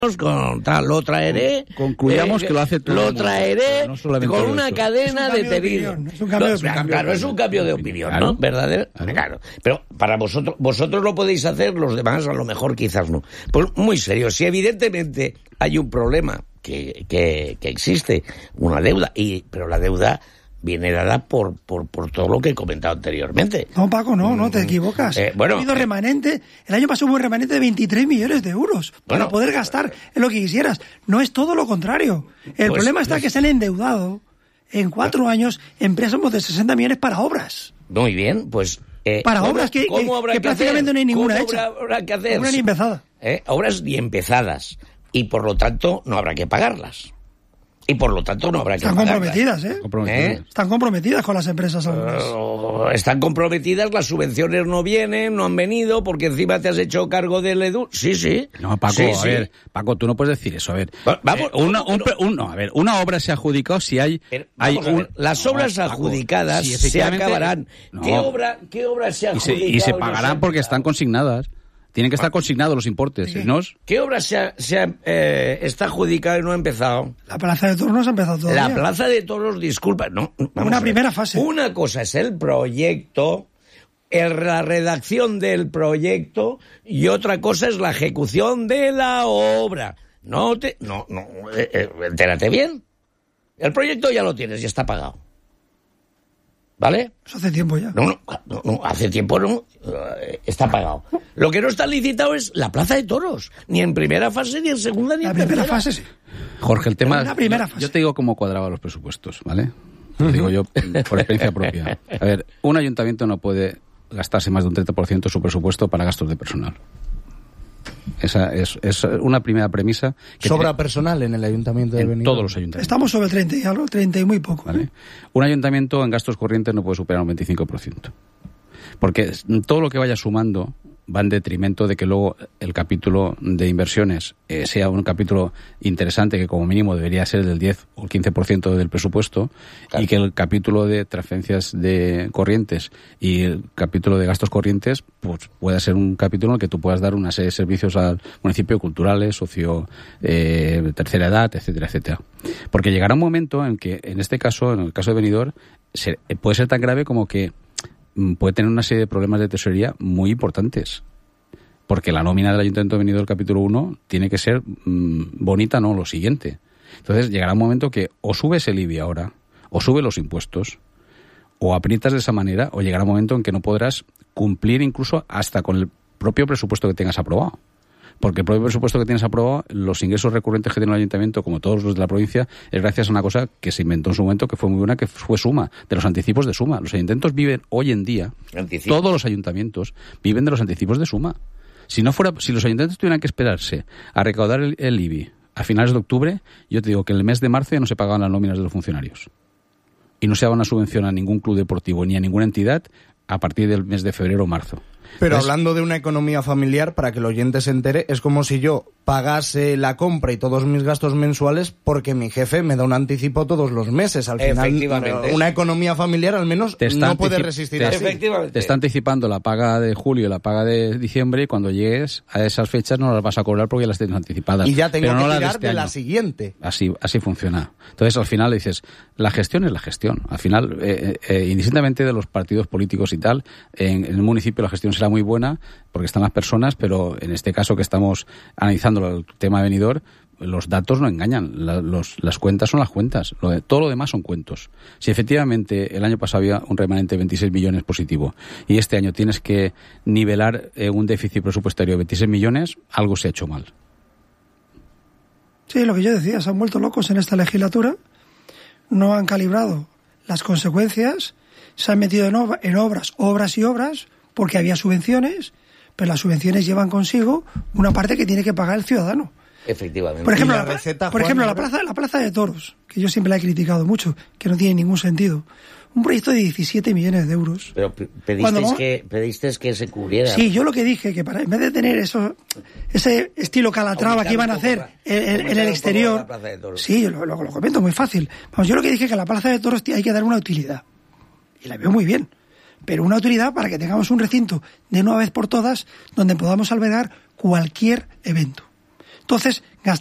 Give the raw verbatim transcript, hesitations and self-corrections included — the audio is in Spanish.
con tal, lo traeré. Concluyamos eh, que lo hace todo. Lo traeré no con una eso. cadena de pedidos. Es un cambio de opinión. Claro, es un cambio de opinión, claro. ¿no? ¿Verdadero? Claro. claro. Pero para vosotros, vosotros lo podéis hacer, los demás a lo mejor quizás no. Pues muy serio, si evidentemente hay un problema que, que, que existe, una deuda, y pero la deuda viene dada por, por, por todo lo que he comentado anteriormente. No, Paco, no, no, te equivocas. Eh, bueno, ha habido eh, remanente, el año pasado hubo un remanente de veintitrés millones de euros para bueno, poder gastar en lo que quisieras. No es todo lo contrario. El pues, problema está pues, que se han endeudado en cuatro pues, años empresas de sesenta millones para obras. Muy bien, pues... Eh, para ¿cómo, obras que, ¿cómo habrá que, que que prácticamente hacer? no hay ninguna ¿Cómo hecha. Habrá, habrá que hacer? Ninguna ni empezada. Eh, obras ni empezadas. Y por lo tanto no habrá que pagarlas. Y por lo tanto no habrá que Están pagarlas. comprometidas, ¿eh? comprometidas. ¿eh? Están comprometidas con las empresas algunas. Uh, están comprometidas, las subvenciones no vienen, no han venido, porque encima te has hecho cargo del edu... Sí, sí. No, Paco, sí, a sí. ver, Paco, tú no puedes decir eso. A ver, vamos, eh, una, pero, un, un, no, a ver, una obra se ha adjudicado si hay... Pero, hay un, un, las obras no, adjudicadas Paco, se acabarán. No. ¿Qué obra, qué obra se ha adjudicado? Y se, y se pagarán porque están consignadas. Tienen que estar consignados los importes. ¿Qué, ¿no? ¿Qué obra se ha, se ha, eh, está adjudicada y no ha empezado? La Plaza de Toros no se ha empezado todavía. La Plaza de Toros, disculpa, no. Una primera fase. Una cosa es el proyecto, el, la redacción del proyecto, y otra cosa es la ejecución de la obra. No te, no, no, eh, eh, entérate bien. El proyecto ya lo tienes, ya está pagado. ¿Vale? Eso hace tiempo ya. No, no, no, no hace tiempo no, está pagado. Lo que no está licitado es la Plaza de Toros, ni en primera fase, ni en segunda, ni la en primera tercera. fase sí. Jorge, el tema... La primera yo, fase. yo te digo cómo cuadraba los presupuestos, ¿vale? Te lo digo yo por experiencia propia. A ver, un ayuntamiento no puede gastarse más de un treinta por ciento de su presupuesto para gastos de personal. Esa es, es una primera premisa. Que ¿Sobra tiene, personal en el ayuntamiento de en Benidorm? todos los ayuntamientos. Estamos sobre treinta y algo, treinta y muy poco. ¿Vale? Un ayuntamiento en gastos corrientes no puede superar un veinticinco por ciento. Porque todo lo que vaya sumando va en detrimento de que luego el capítulo de inversiones eh, sea un capítulo interesante, que como mínimo debería ser del diez o el quince por ciento del presupuesto, claro. Y que el capítulo de transferencias de corrientes y el capítulo de gastos corrientes pues pueda ser un capítulo en el que tú puedas dar una serie de servicios al municipio, culturales, socio, eh, tercera edad, etcétera, etcétera. Porque llegará un momento en que, en este caso, en el caso de Benidorm, se, puede ser tan grave como que puede tener una serie de problemas de tesorería muy importantes. Porque la nómina del Ayuntamiento de Benidorm, capítulo uno, tiene que ser mmm, bonita, no lo siguiente. Entonces llegará un momento que o subes el I B I ahora, o sube los impuestos, o aprietas de esa manera, o llegará un momento en que no podrás cumplir incluso hasta con el propio presupuesto que tengas aprobado. Porque el propio presupuesto que tienes aprobado, los ingresos recurrentes que tiene el ayuntamiento, como todos los de la provincia, es gracias a una cosa que se inventó en su momento, que fue muy buena, que fue suma, de los anticipos de suma. Los ayuntamientos viven hoy en día, Anticipo. todos los ayuntamientos viven de los anticipos de suma. Si no fuera, si los ayuntamientos tuvieran que esperarse a recaudar el, el I B I a finales de octubre, yo te digo que en el mes de marzo ya no se pagaban las nóminas de los funcionarios. Y no se daba una subvención a ningún club deportivo ni a ninguna entidad a partir del mes de febrero o marzo. Pero Entonces, hablando de una economía familiar, para que el oyente se entere, es como si yo pagase la compra y todos mis gastos mensuales porque mi jefe me da un anticipo todos los meses. Al final, una economía familiar al menos no puede resistir te, así. Te está anticipando la paga de julio y la paga de diciembre, y cuando llegues a esas fechas no las vas a cobrar porque ya las tienes anticipadas. Y ya tengo pero que no tirar la de, este de la año. siguiente. Así, así funciona. Entonces, al final dices, la gestión es la gestión. Al final, eh, eh, indistintamente de los partidos políticos y tal, en, en el municipio la gestión será muy buena porque están las personas, pero en este caso que estamos analizando el tema de Benidorm, los datos no engañan, la, los, las cuentas son las cuentas, lo de, todo lo demás son cuentos. Si efectivamente el año pasado había un remanente de veintiséis millones positivo y este año tienes que nivelar eh, un déficit presupuestario de veintiséis millones, algo se ha hecho mal. Sí, lo que yo decía, se han vuelto locos en esta legislatura, no han calibrado las consecuencias, se han metido en, ob- en obras, obras y obras, porque había subvenciones, pero las subvenciones llevan consigo una parte que tiene que pagar el ciudadano. Efectivamente. Por ejemplo, la, la, receta, por Juan, ejemplo la, plaza, la plaza de toros, que yo siempre la he criticado mucho, que no tiene ningún sentido. Un proyecto de diecisiete millones de euros. Pero pedisteis no, que, pedisteis que se cubriera. Sí, yo lo que dije, que para en vez de tener eso, ese estilo Calatrava que iban a hacer la, en, en el exterior... Sí, lo, lo, lo comento muy fácil. Vamos, yo lo que dije que a la plaza de toros hay que dar una utilidad. Y la veo muy bien. Pero una utilidad para que tengamos un recinto de una vez por todas donde podamos albergar cualquier evento. Entonces,